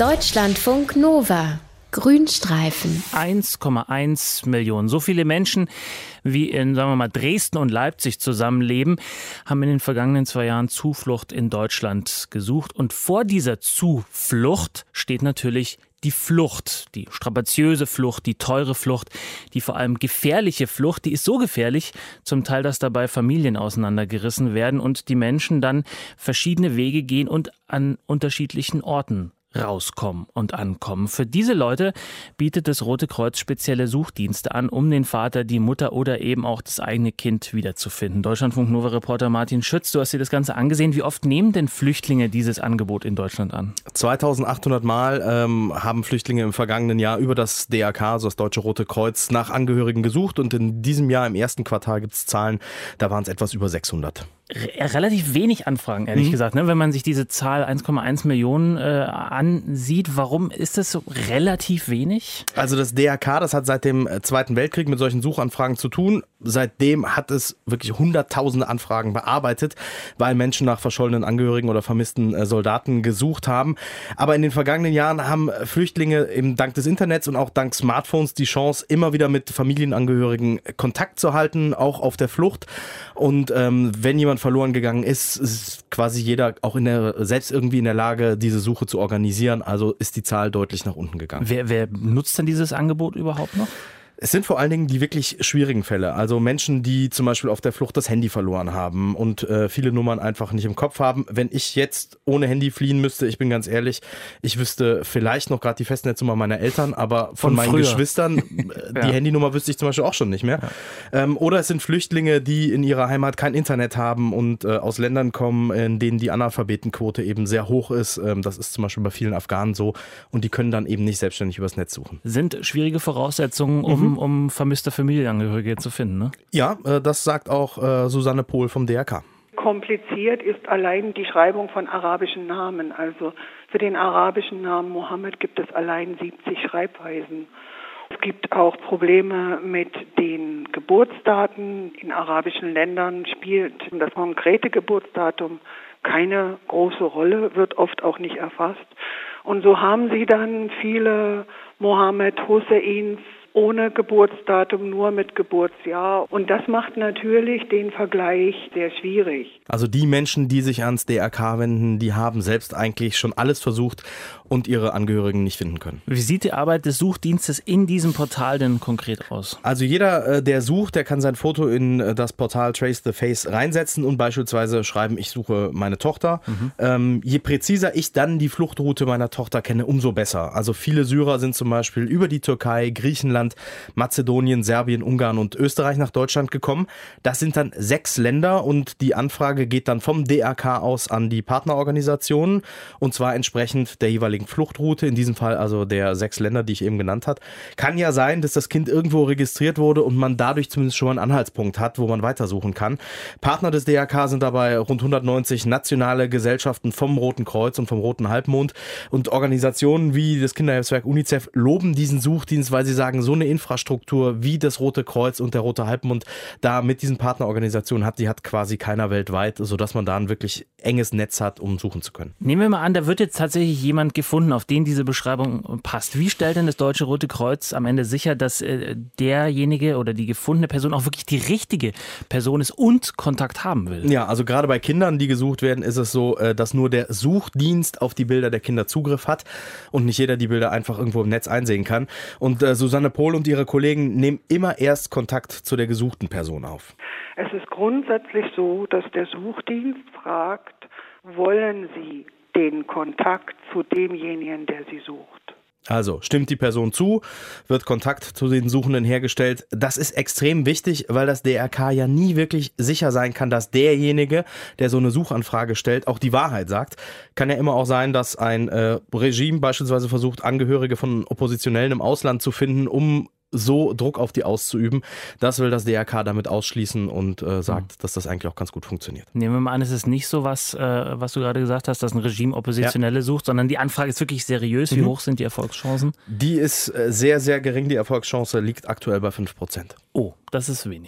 Deutschlandfunk Nova. Grünstreifen. 1,1 Millionen. So viele Menschen, wie in, sagen wir mal, Dresden und Leipzig zusammenleben, haben in den vergangenen 2 Jahren Zuflucht in Deutschland gesucht. Und vor dieser Zuflucht steht natürlich die Flucht, die strapaziöse Flucht, die teure Flucht, die vor allem gefährliche Flucht. Die ist so gefährlich, zum Teil, dass dabei Familien auseinandergerissen werden und die Menschen dann verschiedene Wege gehen und an unterschiedlichen Orten rauskommen und ankommen. Für diese Leute bietet das Rote Kreuz spezielle Suchdienste an, um den Vater, die Mutter oder eben auch das eigene Kind wiederzufinden. Deutschlandfunk-Nova-Reporter Martin Schütz, du hast dir das Ganze angesehen. Wie oft nehmen denn Flüchtlinge dieses Angebot in Deutschland an? 2800 Mal haben Flüchtlinge im vergangenen Jahr über das DRK, also das Deutsche Rote Kreuz, nach Angehörigen gesucht. Und in diesem Jahr, im ersten Quartal, gibt es Zahlen, da waren es etwas über 600. Relativ wenig Anfragen, ehrlich gesagt, ne? Wenn man sich diese Zahl 1,1 Millionen ansieht. Warum ist das so relativ wenig? Also das DRK, das hat seit dem Zweiten Weltkrieg mit solchen Suchanfragen zu tun. Seitdem hat es wirklich hunderttausende Anfragen bearbeitet, weil Menschen nach verschollenen Angehörigen oder vermissten Soldaten gesucht haben. Aber in den vergangenen Jahren haben Flüchtlinge eben dank des Internets und auch dank Smartphones die Chance, immer wieder mit Familienangehörigen Kontakt zu halten, auch auf der Flucht. Und wenn jemand verloren gegangen ist, ist quasi jeder auch selbst irgendwie in der Lage, diese Suche zu organisieren. Also ist die Zahl deutlich nach unten gegangen. Wer nutzt denn dieses Angebot überhaupt noch? Es sind vor allen Dingen die wirklich schwierigen Fälle, also Menschen, die zum Beispiel auf der Flucht das Handy verloren haben und viele Nummern einfach nicht im Kopf haben. Wenn ich jetzt ohne Handy fliehen müsste, ich bin ganz ehrlich, ich wüsste vielleicht noch gerade die Festnetznummer meiner Eltern, aber von meinen Geschwistern, die Handynummer wüsste ich zum Beispiel auch schon nicht mehr. Ja. Oder es sind Flüchtlinge, die in ihrer Heimat kein Internet haben und aus Ländern kommen, in denen die Analphabetenquote eben sehr hoch ist. Das ist zum Beispiel bei vielen Afghanen so und die können dann eben nicht selbstständig übers Netz suchen. Sind schwierige Voraussetzungen, um vermisste Familienangehörige zu finden, ne? Ja, das sagt auch Susanne Pohl vom DRK. Kompliziert ist allein die Schreibung von arabischen Namen. Also für den arabischen Namen Mohammed gibt es allein 70 Schreibweisen. Es gibt auch Probleme mit den Geburtsdaten. In arabischen Ländern spielt das konkrete Geburtsdatum keine große Rolle, wird oft auch nicht erfasst. Und so haben sie dann viele Mohammed Husseins ohne Geburtsdatum, nur mit Geburtsjahr. Und das macht natürlich den Vergleich sehr schwierig. Also die Menschen, die sich ans DRK wenden, die haben selbst eigentlich schon alles versucht und ihre Angehörigen nicht finden können. Wie sieht die Arbeit des Suchdienstes in diesem Portal denn konkret aus? Also jeder, der sucht, der kann sein Foto in das Portal Trace the Face reinsetzen und beispielsweise schreiben, ich suche meine Tochter. Je präziser ich dann die Fluchtroute meiner Tochter kenne, umso besser. Also viele Syrer sind zum Beispiel über die Türkei, Griechenland, Mazedonien, Serbien, Ungarn und Österreich nach Deutschland gekommen. Das sind dann 6 Länder und die Anfrage geht dann vom DRK aus an die Partnerorganisationen und zwar entsprechend der jeweiligen Fluchtroute, in diesem Fall also der 6 Länder, die ich eben genannt habe. Kann ja sein, dass das Kind irgendwo registriert wurde und man dadurch zumindest schon mal einen Anhaltspunkt hat, wo man weitersuchen kann. Partner des DRK sind dabei rund 190 nationale Gesellschaften vom Roten Kreuz und vom Roten Halbmond und Organisationen wie das Kinderhilfswerk UNICEF loben diesen Suchdienst, weil sie sagen, so eine Infrastruktur wie das Rote Kreuz und der Rote Halbmond da mit diesen Partnerorganisationen hat, die hat quasi keiner weltweit, sodass man da ein wirklich enges Netz hat, um suchen zu können. Nehmen wir mal an, da wird jetzt tatsächlich jemand gefunden, auf den diese Beschreibung passt. Wie stellt denn das Deutsche Rote Kreuz am Ende sicher, dass derjenige oder die gefundene Person auch wirklich die richtige Person ist und Kontakt haben will? Ja, also gerade bei Kindern, die gesucht werden, ist es so, dass nur der Suchdienst auf die Bilder der Kinder Zugriff hat und nicht jeder die Bilder einfach irgendwo im Netz einsehen kann. Und Susanne Pohl und ihre Kollegen nehmen immer erst Kontakt zu der gesuchten Person auf. Es ist grundsätzlich so, dass der Suchdienst fragt, wollen Sie den Kontakt zu demjenigen, der Sie sucht? Also stimmt die Person zu, wird Kontakt zu den Suchenden hergestellt. Das ist extrem wichtig, weil das DRK ja nie wirklich sicher sein kann, dass derjenige, der so eine Suchanfrage stellt, auch die Wahrheit sagt. Kann ja immer auch sein, dass ein Regime beispielsweise versucht, Angehörige von Oppositionellen im Ausland zu finden, um so Druck auf die auszuüben. Das will das DRK damit ausschließen und sagt, dass das eigentlich auch ganz gut funktioniert. Nehmen wir mal an, es ist nicht so, was du gerade gesagt hast, dass ein Regime Oppositionelle sucht, sondern die Anfrage ist wirklich seriös. Wie hoch sind die Erfolgschancen? Die ist sehr, sehr gering. Die Erfolgschance liegt aktuell bei 5%. Oh, das ist wenig.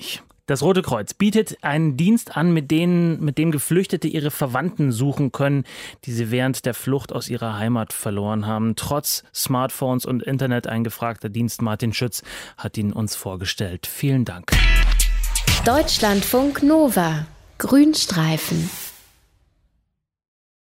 Das Rote Kreuz bietet einen Dienst an, mit dem Geflüchtete ihre Verwandten suchen können, die sie während der Flucht aus ihrer Heimat verloren haben. Trotz Smartphones und Internet ein gefragter Dienst. Martin Schütz hat ihn uns vorgestellt. Vielen Dank. Deutschlandfunk Nova. Grünstreifen.